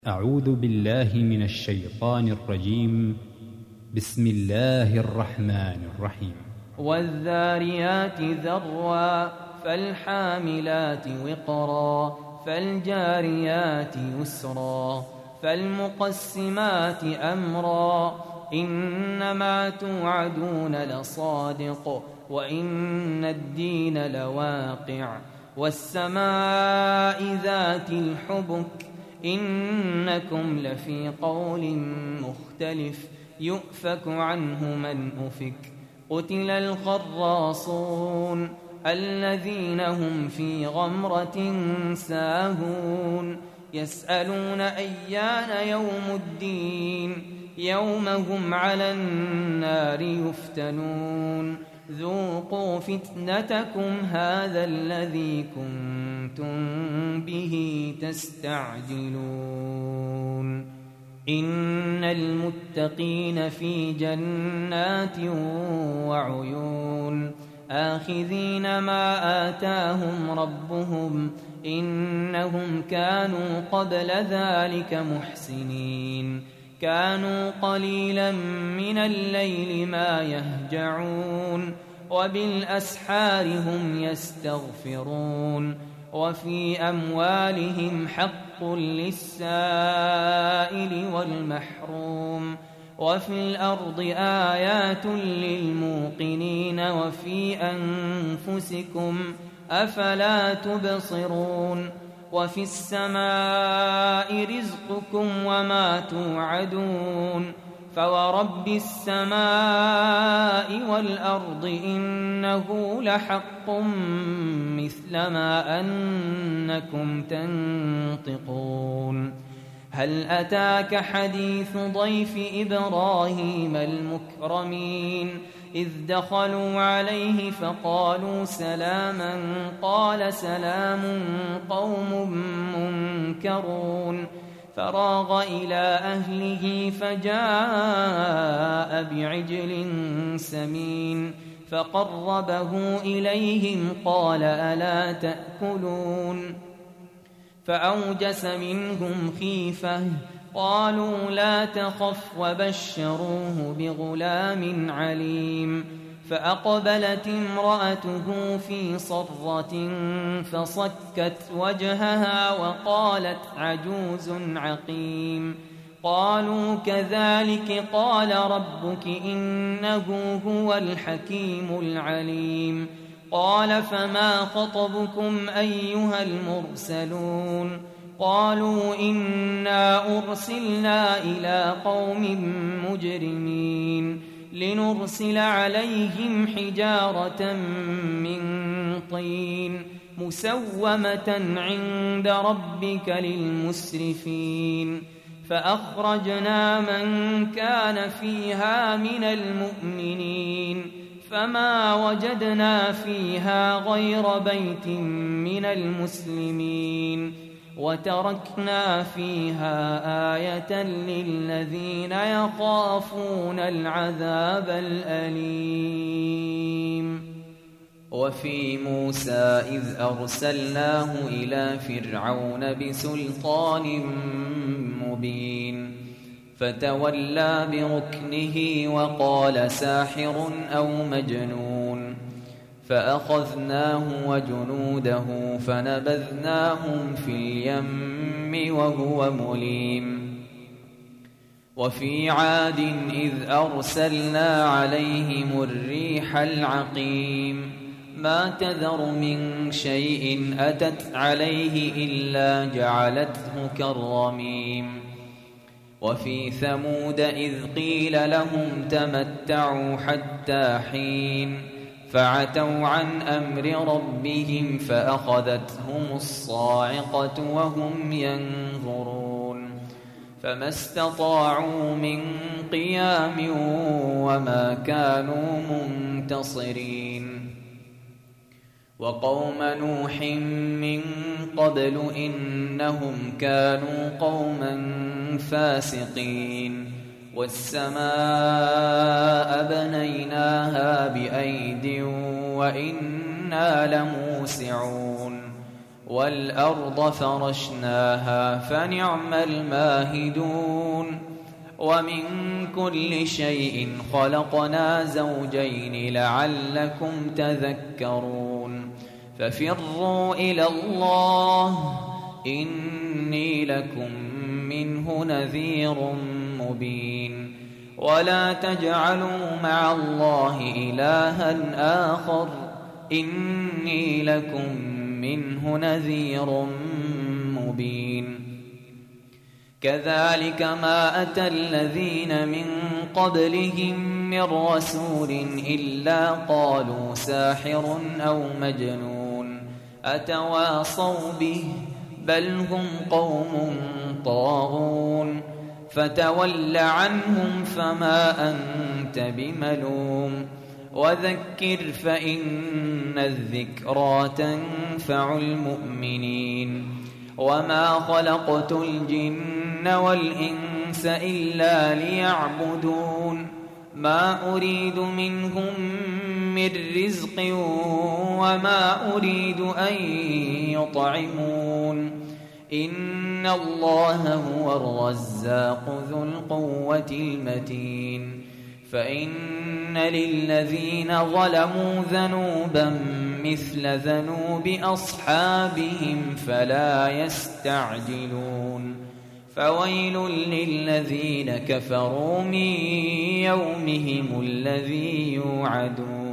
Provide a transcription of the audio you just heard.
أعوذ بالله من الشيطان الرجيم. بسم الله الرحمن الرحيم. والذاريات ذروا فالحاملات وقرا فالجاريات يسرا فالمقسمات أمرا إنما توعدون لصادق وإن الدين لواقع والسماء ذات الحبك إنكم لفي قول مختلف يؤفك عنه من أفك قتل الخراصون الذين هم في غمرة ساهون يسألون أيان يوم الدين يوم هم على النار يفتنون ذوقوا فتنتكم هذا الذي كنتم به تستعجلون إن المتقين في جنات وعيون آخذين ما آتاهم ربهم إنهم كانوا قبل ذلك محسنين كانوا قليلا من الليل ما يهجعون وبالأسحار هم يستغفرون وفي أموالهم حق للسائل والمحروم وفي الأرض آيات للموقنين وفي أنفسكم أفلا تبصرون وفي السماء رزقكم وما توعدون فورب السماء والأرض إنه لحق مثل ما أنكم تنطقون هل أتاك حديث ضيف إبراهيم المكرمين إذ دخلوا عليه فقالوا سلاما قال سلام قوم منكرون فراغ إلى أهله فجاء بعجل سمين فقربه إليهم قال ألا تأكلون فأوجس منهم خيفة قالوا لا تخف وبشروه بغلام عليم فأقبلت امرأته في صرة فصكت وجهها وقالت عجوز عقيم قالوا كذلك قال ربك إنه هو الحكيم العليم قال فما خطبكم أيها المرسلون قالوا إنا أرسلنا إلى قوم مجرمين لنرسل عليهم حجارة من طين مسومة عند ربك للمسرفين فأخرجنا من كان فيها من المؤمنين فما وجدنا فيها غير بيت من المسلمين وتركنا فيها آية للذين يخافون العذاب الأليم وفي موسى إذ أرسلناه إلى فرعون بسلطان مبين فتولى بركنه وقال ساحر أو مجنون فأخذناه وجنوده فنبذناهم في اليم وهو مليم وفي عاد إذ أرسلنا عليهم الريح العقيم ما تذر من شيء أتت عليه إلا جعلته كالرميم وفي ثمود إذ قيل لهم تمتعوا حتى حين فعتوا عن أمر ربهم فأخذتهم الصاعقة وهم ينظرون فما استطاعوا من قيام وما كانوا منتصرين وقوم نوح من قبل إنهم كانوا قوما فاسقين والسماء بنيناها بأيد وإنا لموسعون والأرض فرشناها فنعم الماهدون ومن كل شيء خلقنا زوجين لعلكم تذكرون ففروا إلى الله إني لكم منه نذير مبين ولا تجعلوا مع الله إلها آخر إني لكم منه نذير مبين كذلك ما أتى الذين من قبلهم من رسول إلا قالوا ساحر أو مجنون أتواصوا به بل هم قوم طاغون فتول عنهم فما أنت بملوم وذكر فإن الذكرى تنفع المؤمنين وما خلقت الجن والإنس إلا ليعبدون ما أريد منهم من رزق وما أريد أن يطعمون إن الله هو الرزاق ذو القوة المتين فإن للذين ظلموا ذنوبا مثل ذنوب أصحابهم فلا يستعجلون فويل للذين كفروا من يومهم الذي يوعدون